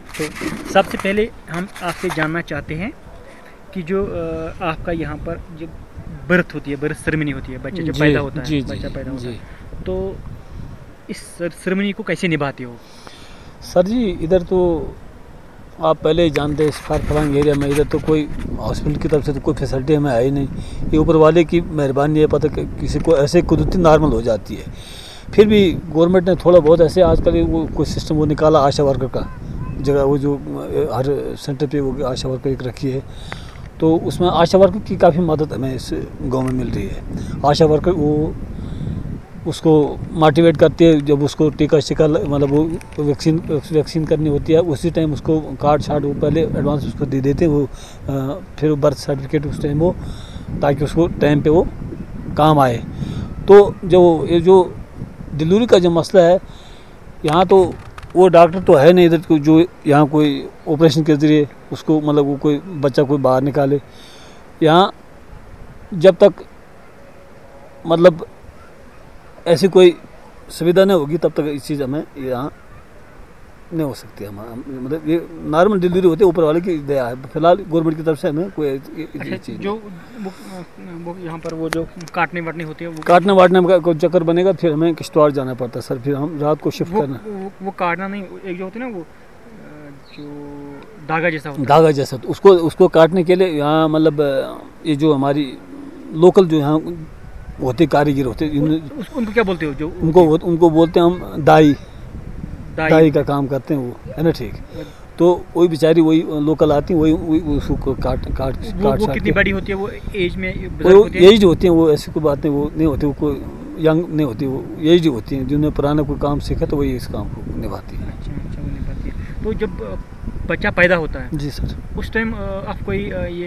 तो सबसे पहले हम आपसे जानना चाहते हैं कि जो आपका यहाँ पर जो बर्थ होती है, बर्थ सेरेमनी होती है, बच्चा जब पैदा होता है, बच्चा पैदा होता है, तो इस सेरेमनी को कैसे निभाते हो? सर जी, इधर तो आप पहले ही जानते हैं, इस फारफरंग एरिया में इधर तो कोई हॉस्पिटल की तरफ से तो कोई फैसिलिटी हमें है ही नहीं। ये ऊपर वाले की मेहरबानी है, पता किसी को ऐसे कुदरती नॉर्मल हो जाती है। फिर भी गवर्नमेंट ने थोड़ा बहुत ऐसे आजकल वो कोई सिस्टम वो निकाला आशा वर्कर का जगह, वो जो हर सेंटर पे वो आशा वर्कर एक रखी है, तो उसमें आशा वर्कर की काफ़ी मदद हमें इस गाँव में मिल रही है। आशा वर्कर वो उसको मोटिवेट करती है, जब उसको टीका शिका मतलब वो वैक्सीन करनी होती है उसी टाइम उसको कार्ड शार्ड वो पहले एडवांस उसको दे देते हैं, वो फिर बर्थ सर्टिफिकेट उस टाइम वो, ताकि उसको टाइम पे वो काम आए। तो जो ये जो डिलीवरी का जो मसला है यहाँ, तो वो डॉक्टर तो है नहीं इधर जो यहाँ कोई ऑपरेशन के ज़रिए उसको मतलब वो कोई बच्चा कोई बाहर निकाले। यहाँ जब तक मतलब ऐसी कोई सुविधा नहीं होगी तब तक इस चीज़ हमें यहाँ नहीं हो सकती। हम मतलब ये नॉर्मल डिलीवरी होती है, ऊपर वाले की दया है। फिलहाल गवर्नमेंट की तरफ से हमें कोई चीज़ जो वो यहाँ पर वो जो काटने वाटने होती है, वो काटने वाटने का कोई चक्कर बनेगा, फिर हमें किश्तवाड़ जाना पड़ता है सर, फिर हम रात को शिफ्ट करना। वो काटना नहीं, एक जो होती है ना वो जो धागा जैसा होता है, धागा जैसा, तो उसको काटने के लिए यहाँ मतलब ये जो हमारी लोकल जो यहाँ होते कारीगर होते, उनको क्या बोलते हो? जो उनको बोलते हैं हम दाई का काम करते हैं वो, है ना, ठीक। तो वही बेचारी वही लोकल आती है, वही उसको काट वो कितनी बड़ी होती है? वो एज में एज होती है, वो ऐसी कोई बात नहीं, वो नहीं होती, वो कोई यंग नहीं होती, वो एज होती है, जिन्होंने पुराना कोई काम सीखा तो वही इस काम को निभाती है। अच्छा, वो निभाती है। तो जब बच्चा पैदा होता है जी सर, उस टाइम आप कोई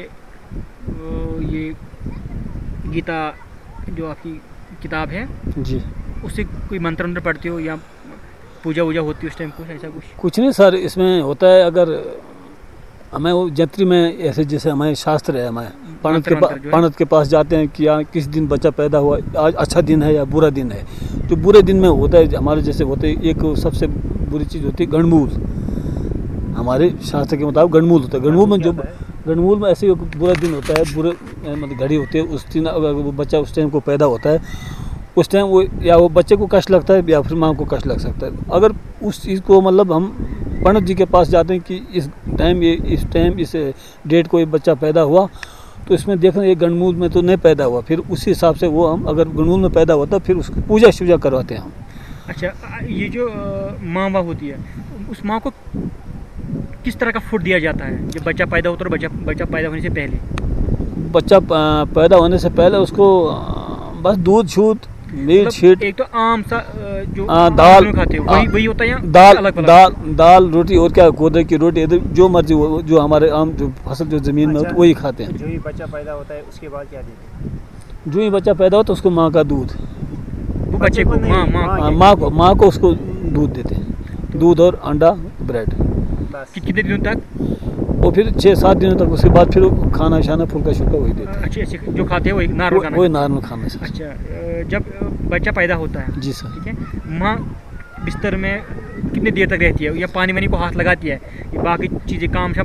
ये गीता जो आपकी किताब है जी, उससे कोई मंत्र वंत्र पढ़ते हो या पूजा वूजा होती है उस टाइम? कुछ ऐसा कुछ नहीं सर, इसमें होता है अगर हमें वो जंत्री में ऐसे जैसे हमारे शास्त्र है, हमारे पंडित के पास जाते हैं कि यहाँ किस दिन बच्चा पैदा हुआ, आज अच्छा दिन है या बुरा दिन है। जो बुरे दिन में होता है हमारे जैसे होते हैं, एक सबसे बुरी चीज़ होती है गणमूल, हमारे शास्त्र के मुताबिक गणमूल होता है। गणमूल में ऐसे बुरा दिन होता है, बुरे मतलब घड़ी होती है, उस दिन अगर वो बच्चा उस टाइम को पैदा होता है, उस टाइम वो या वो बच्चे को कष्ट लगता है या फिर माँ को कष्ट लग सकता है। अगर उस चीज़ को मतलब हम पंडित जी के पास जाते हैं कि इस टाइम इस डेट को ये बच्चा पैदा हुआ, तो इसमें देखना ये गणमूल में तो नहीं पैदा हुआ, फिर उसी हिसाब से वो हम अगर गणमूल में पैदा होता है फिर उसकी पूजा शूजा करवाते हैं हम। अच्छा, ये जो माँ बाप होती है, उस माँ को किस तरह का फूड दिया जाता है जब बच्चा पैदा होता है? बच्चा पैदा होने से पहले, बच्चा पैदा होने से पहले उसको बस दूध छूट मीट शीट, एक तो आम सा जो दाल खाते हो वही होता है, दाल रोटी और क्या, गोदे की रोटी, जो मर्जी जो हमारे आम जो फसल जो जमीन में होती वही खाते हैं। जो ही बच्चा पैदा होता है उसके बाद क्या देते हैं? जो ही बच्चा पैदा होता है उसको माँ का दूध, वो बच्चे को माँ को उसको दूध देते हैं, दूध और अंडा ब्रेड। कितने दिनों तक? वो फिर 6-7 दिनों तक, उसके बाद फिर खाना शाना फुल्का शुल्का वही देते हैं। अच्छा, जो खाते हैं वही नॉर्मल खाना सर। अच्छा, जब बच्चा पैदा होता है, जी सर, ठीक है, माँ बिस्तर में कितनी देर तक रहती है या पानी वानी को हाथ लगाती है, बाकी चीज़ें काम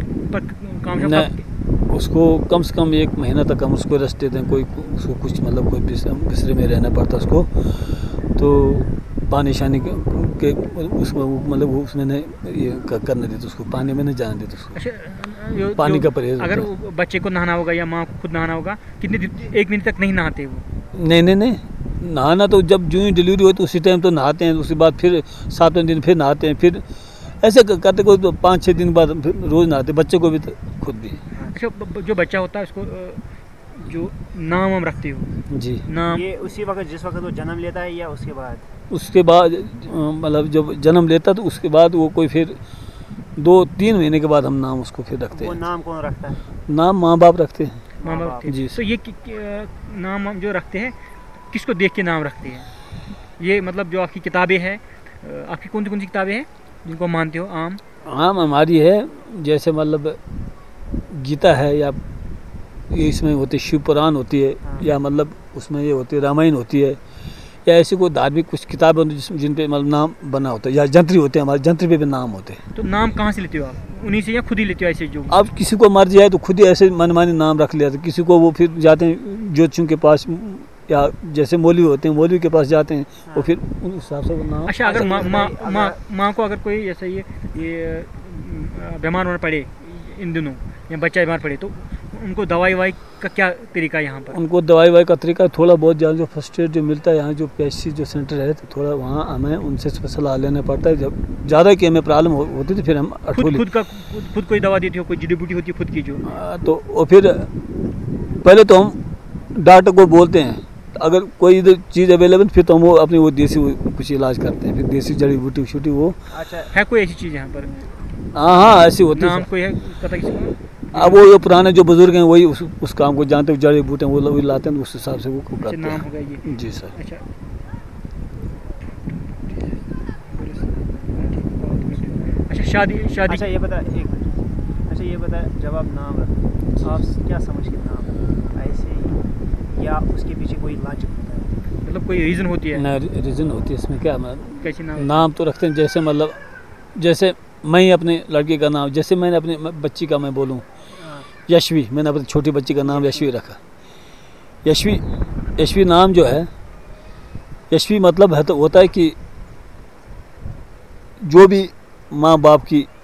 उसको कम से कम 1 महीना तक हम उसको रेस्ट देते हैं। कोई उसको कुछ मतलब कोई बिस्तरे में रहना पड़ता है उसको, तो पानी शानी के उसको मतलब वो उसमें नहीं ये करने देते, उसको पानी में नहीं जाने देते उसको। अच्छा, पानी का परहेज। अगर बच्चे को नहाना होगा या माँ को खुद नहाना होगा, कितने दिन, 1 महीने तक नहीं नहाते वो? नहीं, नहाना तो जब जो ही डिलीवरी हो तो उसी टाइम तो नहाते हैं, उसके बाद फिर 7वें दिन फिर नहाते हैं, फिर ऐसे करते कोई तो 5-6 दिन बाद रोज़ नहाते, बच्चे को भी तो खुद भी। अच्छा, जो बच्चा होता है उसको जो नाम हम रखते हो जी, नाम ये उसी वक्त जिस वक्त वो जन्म लेता है या उसके बाद? उसके बाद मतलब जब जन्म लेता तो उसके बाद वो कोई फिर 2-3 महीने के बाद हम नाम उसको फिर रखते हैं। वो नाम कौन रखता है? नाम माँ बाप रखते हैं। माँ बाप जी। तो ये नाम हम जो रखते हैं किसको देख के नाम रखते हैं? ये मतलब जो आपकी किताबें हैं, आपकी कौन सी किताबें हैं जिनको मानते हो? आम हमारी है, जैसे मतलब गीता है, या ये इसमें होती शिव पुराण होती है, या मतलब उसमें ये होती है रामायण होती है, या ऐसी कोई धार्मिक कुछ किताबें जिन पे मतलब नाम बना होता है, या जंत्री होते हैं, हमारे जंत्री पे भी नाम होते हैं। तो नाम कहाँ से लेते हो आप, उन्हीं से या खुद ही लेते हो ऐसे जो? अब किसी को मर्जी है तो खुद ही ऐसे मनमानी नाम रख लिया, किसी को वो फिर जाते हैं ज्योतिषियों के पास, या जैसे मौलवी होते हैं मौलवी के पास जाते हैं, और फिर उस हिसाब से वो नाम। अच्छा, अगर माँ को अगर कोई जैसे ये बीमार होना पड़े इन दिनों, या बच्चा बीमार पड़े, तो उनको दवाई वाई का क्या तरीका है यहाँ पर? उनको दवाई वाई का तरीका थोड़ा बहुत जो फर्स्ट एड जो मिलता है यहाँ, जो PHC जो सेंटर है, तो थोड़ा वहाँ हमें उनसे सलाह लेना पड़ता है। जब ज़्यादा की हमें प्रॉब्लम होती थी, फिर हम खुद कोई दवा देती हो, कोई जड़ी बूटी होती है खुद की जो? तो और फिर पहले तो हम डॉक्टर को बोलते हैं, अगर कोई इधर चीज़ अवेलेबल, फिर तो हम वो अपनी वो देसी कुछ इलाज करते हैं, फिर देसी जड़ी बूटी छूटी वो। अच्छा, है कोई ऐसी चीज़ यहाँ पर? हाँ, ऐसी होती है। नाम कोई है पता किसी को? अब वो जो पुराने जो बुजुर्ग हैं वही उस काम को जानते हैं, जड़ी बूटे वो लोग लाते हैं, उस हिसाब से वो करते हैं। नाम होगा ये? जी सर। अच्छा, शादी अच्छा ये बता, एक मिनट, अच्छा ये बता, जब आप नाम रखते आप क्या समझ के नाम ऐसे ही, या उसके पीछे कोई लॉजिक होता है? मतलब कोई रीज़न होती है? ना, रीज़न होती है इसमें क्या, कैसे नाम तो रखते हैं जैसे मतलब जैसे मैं अपने लड़के का नाम, जैसे मैंने अपनी बच्ची का मैं बोलूँ यशवी, मैंने अपनी छोटी बच्ची का नाम यशवी रखा। यशवी नाम जो है, यशवी मतलब है तो होता है कि जो भी माँ बाप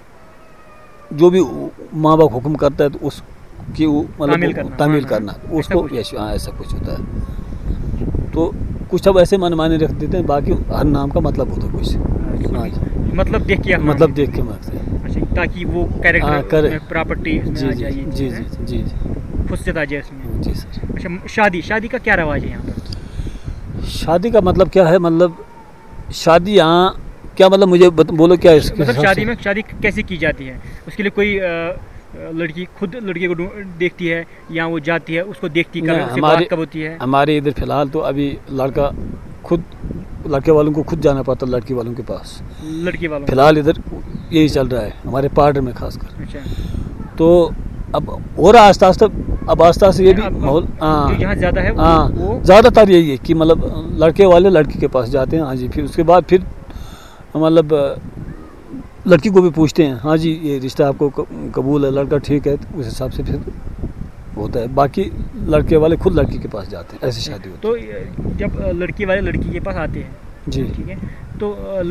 हुक्म करता है तो उसकी मतलब तामील करना, उसको यशवी, हाँ ऐसा कुछ होता है। तो कुछ अब ऐसे मनमानी रख देते हैं, बाकी हर नाम का मतलब होता है कुछ, मतलब देख के मारते हैं। अच्छा, ताकि वो कैरेक्टर प्रॉपर्टी जी जी फुर्सत आ जाए इसमें। जी सर। अच्छा, शादी का क्या रवाज है यहाँ पर? शादी का मतलब क्या है, मतलब शादी यहाँ क्या मतलब, मुझे बोलो क्या है मतलब शादी कैसे की जाती है? उसके लिए कोई लड़की खुद लड़के को देखती है, या वो जाती है उसको देखती है, बात कब होती है? हमारे इधर फिलहाल तो अभी लड़का खुद, लड़के वालों को खुद जाना पड़ता है लड़की वालों के पास। लड़की वालों फिलहाल इधर यही चल रहा है हमारे पार्ट में खासकर। अच्छा, तो अब हो रहा आस्ता आस्ता ये भी माहौल यहाँ ज़्यादा है, वो ज़्यादातर यही है कि मतलब लड़के वाले लड़की के पास जाते हैं। हाँ जी, फिर उसके बाद फिर मतलब लड़की को भी पूछते हैं, हाँ जी ये रिश्ता आपको कबूल है, लड़का ठीक है, तो उस हिसाब से फिर होता है। बाकी लड़के वाले खुद लड़की के पास जाते हैं, ऐसी शादी होती है। तो जब लड़की वाले लड़की के पास आते हैं जी, ठीक है, तो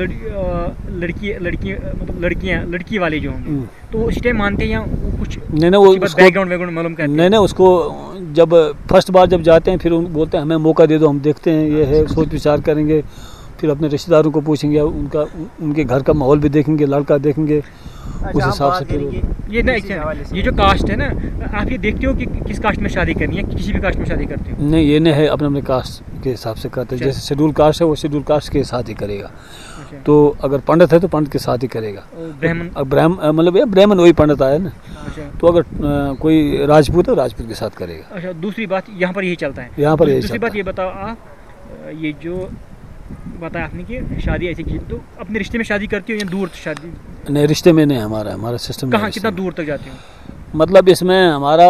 लड़की वाले जो होंगे तो वो उस टाइम मानते हैं या कुछ नहीं वो बैकग्राउंड मालूम करते हैं? नहीं उसको जब फर्स्ट बार जब जाते हैं, फिर बोलते हैं हमें मौका दे दो, हम देखते हैं ये है, सोच विचार करेंगे, फिर अपने रिश्तेदारों को पूछेंगे, उनके घर का माहौल भी देखेंगे, लड़का देखेंगे, उस हिसाब से फिर ये जो कास्ट है ना, आप ये देखते हो कि किस कास्ट में शादी करनी है, किसी भी कास्ट में शादी करते हो? नहीं, ये नहीं है, अपने कास्ट के हिसाब से करते हैं। जैसे शेड्यूल कास्ट है वो शेड्यूल कास्ट के साथ ही करेगा। तो अगर पंडित है तो पंडित के साथ ही करेगा। ब्राह्मण मतलब ब्राह्मण वही पंडित आया ना। तो अगर कोई राजपूत है राजपूत के साथ करेगा। अच्छा, दूसरी बात यहाँ पर यही चलता है? यहाँ पर दूसरी बात ये बताओ आप, ये जो बताया आपने कि शादी ऐसी की, तो अपने रिश्ते में शादी करती हो या दूर शादी? नहीं, रिश्ते में नहीं, हमारा सिस्टम कहाँ, कितना दूर तक जाते हो? मतलब इसमें हमारा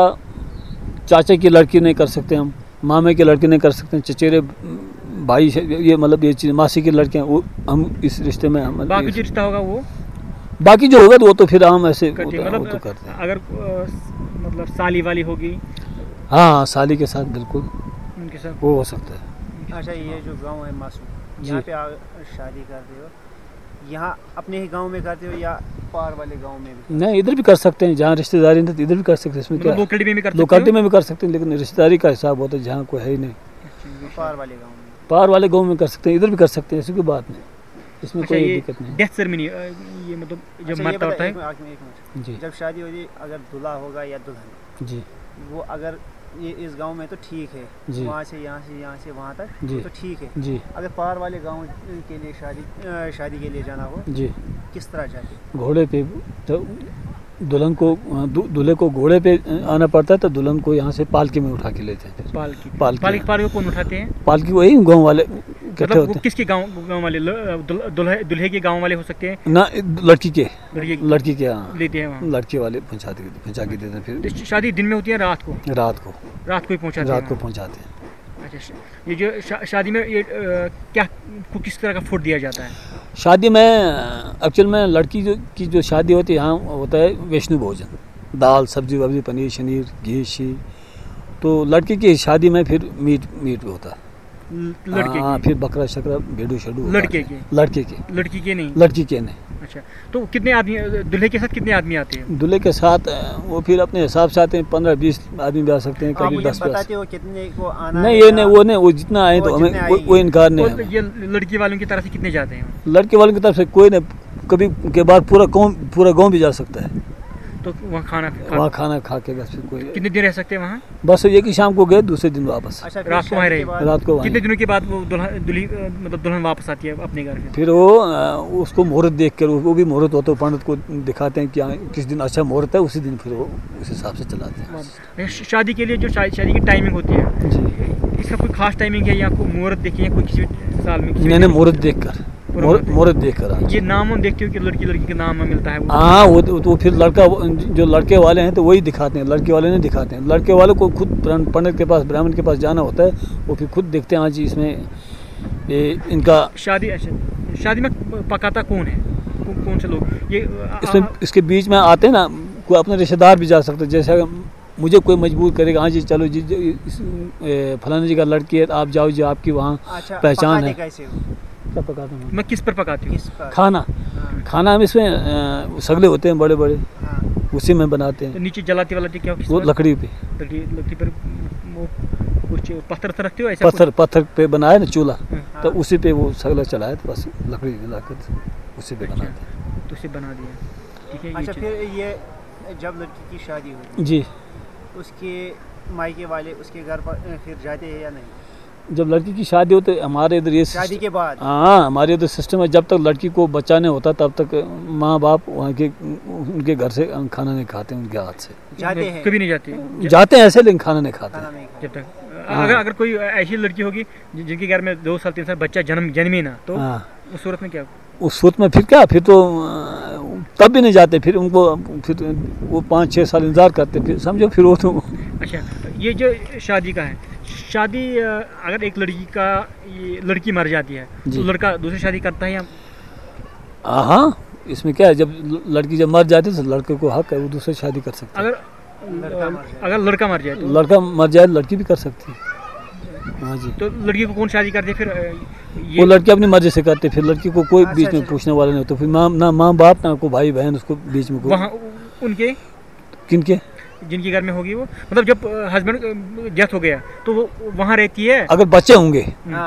चाचा की लड़की नहीं कर सकते हम, मामे की लड़की नहीं कर सकते, चचेरे भाई ये मतलब ये चीज़, मासी की लड़कियाँ, वो हम इस रिश्ते में हम। बाकी जो रिश्ता होगा वो, बाकी जो होगा वो तो फिर हम ऐसे मतलब तो करते हैं। अगर मतलब साली वाली होगी, हाँ साली के साथ बिल्कुल उनके साथ वो हो सकता है। अच्छा, ये जो गांव है मासूम, यहाँ पे शादी करते हो, यहाँ अपने ही गांव में करते हो या पार वाले गांव में भी? नहीं, इधर भी कर सकते हैं, जहाँ रिश्तेदारी नहीं इधर भी कर सकते हैं। इसमें क्या, लोकेलिटी में भी कर सकते हैं, लेकिन रिश्तेदारी का हिसाब होता है जहाँ कोई है ही नहीं। पार वाले गांव में, पार वाले गांव में कर सकते हैं, इधर भी कर सकते हैं, ऐसी कोई बात नहीं, इसमें कोई दिक्कत नहीं। डेथ सेरेमनी ये मतलब जब मरता होता है जी, जब शादी होगी, अगर दूल्हा होगा या दुल्हन जी, वो अगर ये इस गांव में तो ठीक है, वहाँ से यहाँ से वहाँ तक तो ठीक है जी। अगर पार वाले गांव के लिए शादी के लिए जाना हो जी, किस तरह जाते? घोड़े पे, तो दुल्हन को दूल्हे को घोड़े पे आना पड़ता है, तो दुल्हन को यहाँ से पालकी में उठा के लेते हैं। पालकी कौन उठाते हैं? पालकी वही गाँव वाले इकट्ठे होते हैं। किसके गाँव वाले? दूल्हे के गाँव वाले हो सकते हैं ना, लड़की के लेते हैं, लड़की वाले पहुँचा के देते हैं। फिर शादी दिन में होती है रात को ही पहुँचाते हैं। अच्छा, ये जो शादी में ये क्या किस तरह का फूड दिया जाता है? शादी में एक्चुअल में लड़की की जो शादी होती है यहाँ होता है वैष्णव भोजन, दाल सब्जी वब्जी पनीर शनीर घी शी। तो लड़की की शादी में फिर मीट होता है, लड़के हाँ, फिर बकरा शकरा भेड़ू शेडू लड़की के नहीं। अच्छा, तो कितने आदमी दूल्हे के साथ कितने आदमी आते हैं? दूल्हे के साथ वो फिर अपने हिसाब से आते हैं, 15-20 आदमी भी आ सकते हैं, कभी 10 बताते हो कितने को आना नहीं, ये नहीं वो जितना आए तो हमें कोई इनकार नहीं है। ये लड़की वालों की तरफ से कितने जाते हैं? लड़के वालों की तरफ से कोई नहीं, कभी के बाद पूरा गाँव भी जा सकता है। तो वहाँ खाना खा के बस फिर कोई कितने दिन रह सकते हैं वहाँ? बस एक ही शाम को गए, दूसरे दिन वापस। अच्छा, रात को वहाँ रहे? रात को। कितने दिनों के बाद वो दुल्हन वापस आती है अपने घर? फिर वो उसको मुहूर्त देख कर, वो भी मुहूर्त होता है, पंडित को दिखाते हैं कि किस दिन अच्छा मुहूर्त है, उसी दिन फिर वो उस हिसाब से चलाते हैं। शादी के लिए जो शादी की टाइमिंग होती है जी, इसका कोई खास टाइमिंग है या कोई मुहूर्त देखिए कोई किसी साल में? नहीं, मुहूर्त देख कर ये नाम देखते हो कि लड़की के नाम में मिलता है? हाँ, वो फिर जो लड़के वाले हैं तो वही दिखाते हैं, लड़के वाले नहीं दिखाते हैं। लड़के वाले को खुद पंडित के पास, ब्राह्मण के पास जाना होता है, वो फिर खुद देखते हैं हाँ जी इसमें इनका शादी में पकाता कौन है, कौन से लोग? ये इसके बीच में आते हैं ना, कोई अपने रिश्तेदार भी जा सकते हैं। जैसे मुझे कोई मजबूर करेगा, हाँ जी चलो जी फलाने जी का लड़की है, आप जाओ जी, आपकी वहाँ पहचान है। पकाता हूँ मैं किस पर पकाती हूँ? खाना हम इसमें सगले होते हैं बड़े बड़े, उसी में बनाते हैं। तो नीचे जलाती क्या? वो लकड़ी पर कुछ पत्थर रखते हो? ऐसा पत्थर पे बनाया ना चूल्हा, तो उसी पे वो सगला चलाया, तो बस लकड़ी जलाकर उसी पे बनाते हैं। तो उसे बना दिया, ठीक है। अच्छा, फिर ये जब लड़की की शादी हुई जी, उसके मायके वाले उसके घर पर फिर जाते हैं या नहीं? जब लड़की की शादी होती है हमारे इधर, ये शादी के बाद, हाँ, हमारे इधर सिस्टम है, जब तक लड़की को बच्चा नहीं होता तब तक माँ बाप वहाँ के उनके घर से खाना नहीं खाते, उनके हाथ से। जाते हैं? कभी नहीं जाते? जाते हैं ऐसे, लेकिन खाना नहीं खाते जब तक। अगर कोई ऐसी लड़की होगी जिनके घर में 2 साल 3 साल बच्चा जन्मे ना, तो उस सूरत में क्या? उस सूरत में फिर क्या, फिर तो तब भी नहीं जाते, फिर उनको फिर वो 5-6 साल इंतजार करते, फिर समझो फिर वो तो। अच्छा, ये जो शादी का है, शादी अगर एक लड़की मर जाती है तो लड़का दूसरी शादी करता है या? हाँ, इसमें क्या है, जब लड़की जब मर जाती है तो लड़के को हक है, वो दूसरी शादी कर सकता है। अगर लड़का मर जाए तो? लड़का मर जाए लड़की भी कर सकती है, हाँ जी। तो लड़की को कौन शादी करते फिर? वो लड़की अपनी मर्जी से करते, फिर लड़की को कोई बीच में पूछने वाला नहीं होता, फिर ना माँ बाप ना कोई भाई बहन उसको बीच में। वहाँ उनके किनके? जिनके घर में होगी वो, मतलब जब हस्बैंड डेथ हो गया तो वो वहाँ रहती है? अगर बच्चे होंगे,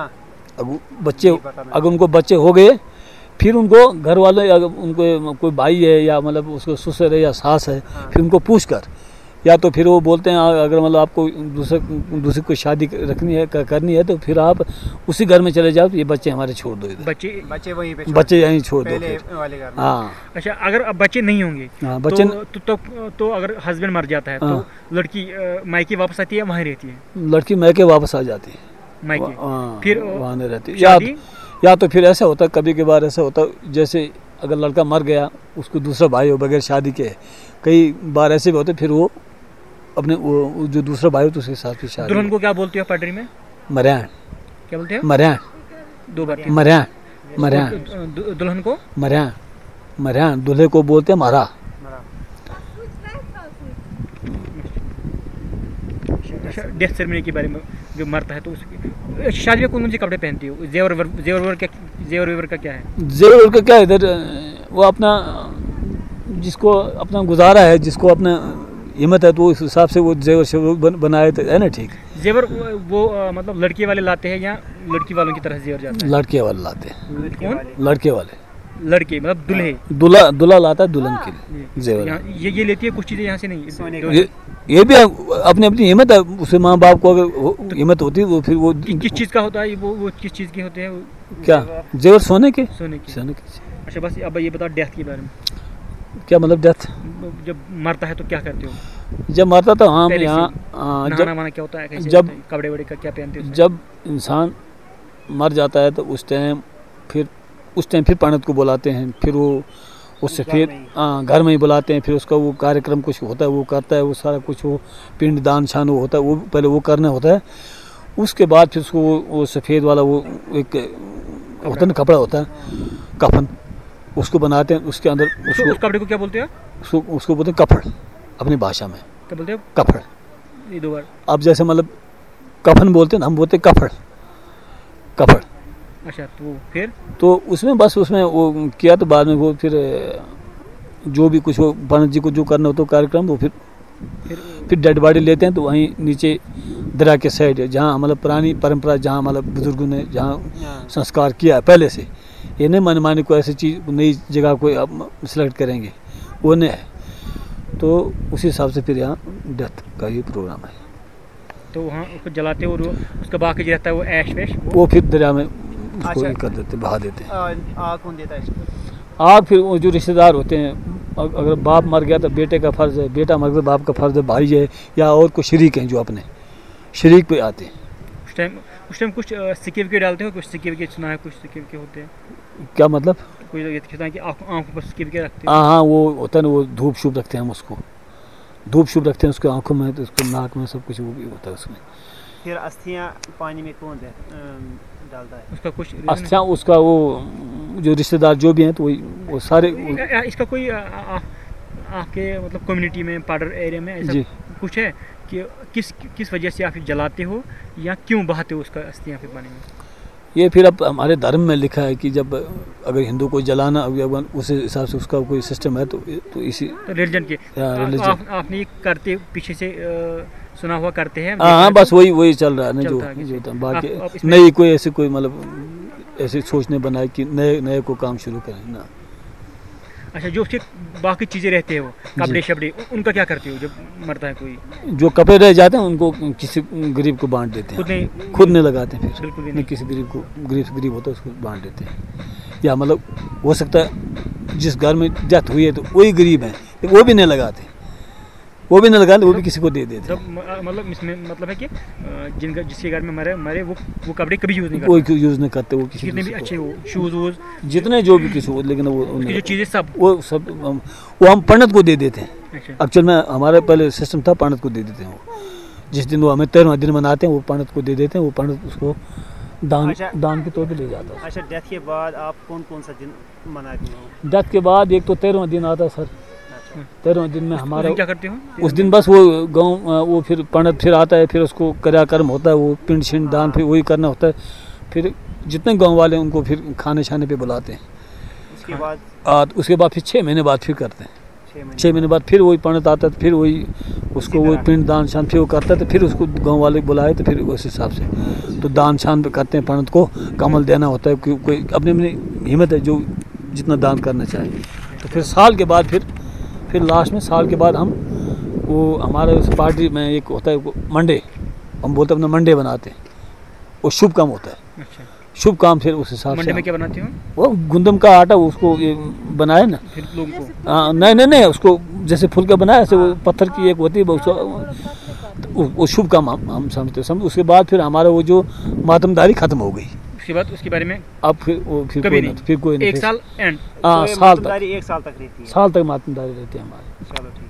अगर उनको बच्चे हो गए, फिर उनको घर वाले, अगर उनको कोई भाई है या मतलब उसको ससुर है या सास है, फिर उनको पूछ कर, या तो फिर वो बोलते हैं अगर मतलब आपको दूसरी कोई शादी करनी है तो फिर आप उसी घर में चले जाओ, ये बच्चे हमारे छोड़ दो इधर। बच्चे वहीं पे, बच्चे यहीं छोड़ दो वाले घर में। हाँ। अच्छा, अगर अब बच्चे नहीं होंगे, बच्चे तो अगर हस्बैंड मर जाता है तो लड़की मायके वापस आती है, वहीं रहती है? लड़की मायके वापस आ जाती है, मायके फिर वहाँ नहीं रहती। या तो फिर ऐसा होता, कभी कभार ऐसा होता, जैसे अगर लड़का मर गया, उसको दूसरा भाई हो बगैर शादी के, कई बार ऐसे भी होते, फिर वो अपने वो जो दूसरा भाई हो तो उसके साथ भी शादी। दुल्हन को क्या बोलते हो पटरी में? मरयान। क्या बोलते हैं? मरयान। 2 बार मरयान। दुल्हन को मरयान, दूल्हे को बोलते हैं मारा। डेथ सेरेमनी के बारे में, जो मरता है तो उसकी शादी में कौन से कपड़े पहनती हो? जेवर का क्या है? जेवर का क्या, इधर वो अपना जिसको अपना गुजारा है, जिसको अपना हिम्मत है, तो उस हिसाब से वो जेवर बनाए तो है ना, ठीक। जेवर वो मतलब लड़के वाले लाते हैं या लड़की वालों की तरह जेवर जाता है? लड़के वाले लाते हैं। कौन? लड़के वाले, लड़के मतलब दूल्हे, दूल्हा लाता है दुल्हन के लिए जेवर। ये लेती है कुछ चीजें यहाँ से नहीं? ये भी अपनी अपनी हिम्मत है, उसे माँ बाप को अगर हिम्मत होती है वो फिर वो किस चीज़ का होता है? वो किस चीज़ के होते हैं? क्या जेवर? सोने के। अच्छा, बस अब ये बताओ डेथ के बारे में। क्या मतलब डेथ? जब मरता है तो क्या करते हो? जब मरता तो हम यहाँ नहाना क्या होता है? जब कपड़े वड़े का क्या पहनते हो? जब इंसान मर जाता है तो उस टाइम फिर पंडित को बुलाते हैं, फिर वो उससे फिर घर में ही बुलाते हैं, फिर उसका वो कार्यक्रम कुछ होता है वो करता है, वो सारा कुछ वो पिंड दान शान होता है, वो पहले वो करना होता है। उसके बाद फिर उसको वो सफ़ेद वाला वो एक होता है ना, कपड़ा होता है कफन, उसको बनाते हैं, उसके अंदर उसको उस कपड़े को क्या बोलते हैं? उसको बोलते हैं कफड़, अपनी भाषा में क्या बोलते हैं? कफड़। ये 2 बार अब जैसे मतलब कफन बोलते हैं, हम बोलते हैं कफड़, कफड़। अच्छा, तो फिर तो उसमें बस उसमें वो किया, तो बाद में वो फिर जो भी कुछ वो पंडित जी को जो करना होता है कार्यक्रम, वो फिर डेड बॉडी लेते हैं, तो वहीं नीचे दरिया के साइड जहाँ मतलब पुरानी परंपरा, जहाँ मतलब बुजुर्गों ने जहाँ संस्कार किया है पहले से, ये नहीं मनमानी को ऐसी चीज़ नई जगह को अब सिलेक्ट करेंगे, वो नहीं है। तो उसी हिसाब से फिर यहाँ डेथ का ही प्रोग्राम है। तो वहाँ उसको जलाते हो और उसका बाकी जो रहता है वो ऐश वैश वो फिर दरिया में उसको कर देते, बहा देते हैं। आग कौन देता है? आग फिर वो जो रिश्तेदार होते हैं, अगर बाप मर गया तो बेटे का फ़र्ज़ है, बेटा मर गया बाप का फ़र्ज़ है, भाई है या और कोई शरीक हैं जो अपने शरीक पे आते हैं। उस टाइम कुछ सिक्के के डालते हो? कुछ सिक्के सुना है, कुछ सिक्के होते हैं? क्या मतलब? कोई ये कहता है कि आँखों पर सिक्के रखते हैं। हाँ, वो होता है ना, वो धूप शुभ रखते हैं, हम उसको धूप शुभ रखते हैं, उसके आँखों में, तो उसको नाक में, सब कुछ वो भी होता है उसमें। फिर अस्थियाँ पानी में कौन डालता है? उसका कुछ अस्थियाँ उसका वो जो रिश्तेदार जो भी हैं, तो वही वो सारे इसका कोई आपके मतलब कम्युनिटी में, पाडर एरिया में ऐसा कुछ है कि किस वजह से आप जलाते हो या क्यों बहाते हो उसका अस्थियाँ फिर पानी में? ये फिर अब हमारे धर्म में लिखा है कि जब अगर हिंदू को जलाना, उस हिसाब से उसका कोई सिस्टम है, तो इसी रिलीजन के आपने करते पीछे से सुना हुआ करते हैं? हाँ, बस वही चल रहा है ना, जो बाकी नहीं कोई ऐसे कोई मतलब ऐसे सोचने बनाए कि नए को काम शुरू करें ना। अच्छा, जो उसके बाकी चीज़ें रहते हैं, वो कपड़े शपड़े, उनका क्या करते हो जब मरता है कोई? जो कपड़े रह जाते हैं उनको किसी गरीब को बांट देते हैं, खुद नहीं लगाते फिर, बिल्कुल भी नहीं, किसी गरीब को, गरीब होता है उसको बांट देते हैं। या मतलब हो सकता है जिस घर में डेथ हुई है तो वही गरीब है, वो भी नहीं लगाते, वो भी किसी को दे देते। मतलब इसमें मतलब है कि जिसके घर में मरे वो कपड़े कभी यूज़ नहीं करते, वो यूज़ नहीं करते, वो किसी कितने भी अच्छे हो, शूज़ वूज़ जितने जो भी किसी हो, लेकिन वो जो चीज़ें सब वो हम पंडित को दे देते हैं। अच्छा। एक्चुअल में हमारा पहले सिस्टम था, पंडित को दे देते हैं। वो जिस दिन वो हमें 13वां दिन मनाते हैं, वो पंडित को दे देते हैं, वो पंडित उसको दान के तौर पे ले जाता है। अच्छा, डेथ के बाद आप कौन सा दिन मनाते हो? डेथ के बाद एक तो 13वां दिन आता है सर। 13वें दिन में हमारा क्या करते हो? उस दिन बस वो गाँव वो फिर पंडित फिर आता है, फिर उसको क्रियाकर्म होता है, वो पिंड छिंड दान फिर वही करना होता है। फिर जितने गांव वाले हैं उनको फिर खाने छाने पे बुलाते हैं। उसके बाद फिर 6 महीने बाद फिर करते हैं। 6 महीने बाद फिर वही पंडित आता है, तो फिर वही उसको वही पिंड दान शान फिर वो करता है, तो फिर उसको गाँव वाले बुलाए, तो फिर उस हिसाब से तो दान शान करते हैं। पंडित को कमल देना होता है, कोई अपनी अपनी हिम्मत है जो जितना दान करना चाहे। तो फिर साल के बाद फिर लास्ट में साल के बाद हम वो हमारे उस पार्टी में एक होता है मंडे, हम बोलते हैं अपना मंडे बनाते हैं, वो शुभ काम होता है। अच्छा, शुभ काम। फिर उस हिसाब से मंडे में क्या बनाते हो? वो गुंदम का आटा उसको बनाए ना, फिर लोगों को नहीं उसको जैसे फुलका बनाया, ऐसे वो पत्थर की एक होती है, वो शुभ काम हम समझते हैं। उसके बाद फिर हमारा वो जो मातमदारी खत्म हो गई। उसके बाद उसके बारे में अब फिर कोई नहीं, फिर कोई नहीं, एक साल एंड साल तक, एक साल तक रहती है, साल तक मातमदारी रहती है हमारी। चलो ठीक।